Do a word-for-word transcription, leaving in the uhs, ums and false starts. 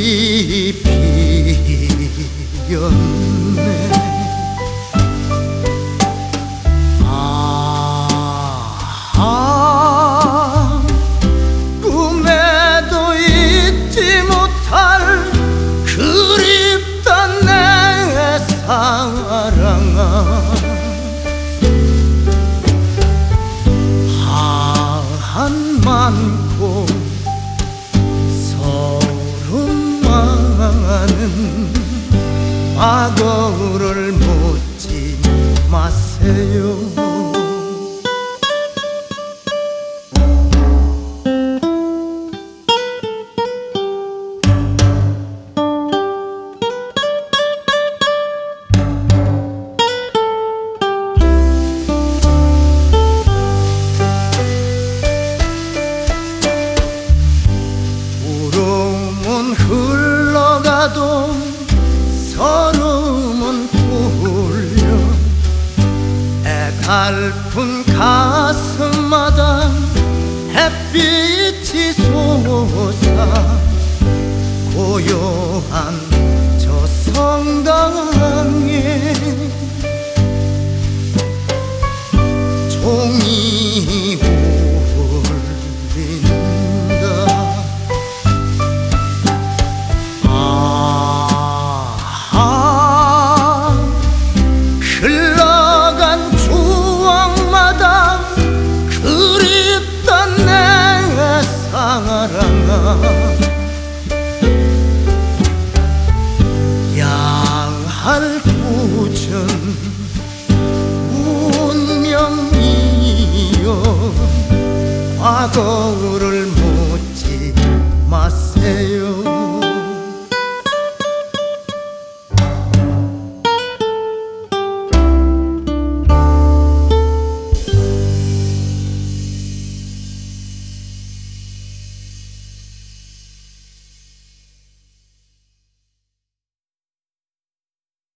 피었네. 아, 꿈에도 잊지 못할 그립던 내 사랑아, 한 많고 서름 많은 과거를 묻지 마세요. 흘러가도 서름은 풀려 애달픈 가슴마다 햇빛이 솟아 고요한 저 성당에 종이 양할 굳은 운명이여 과거를 묻지 마세요.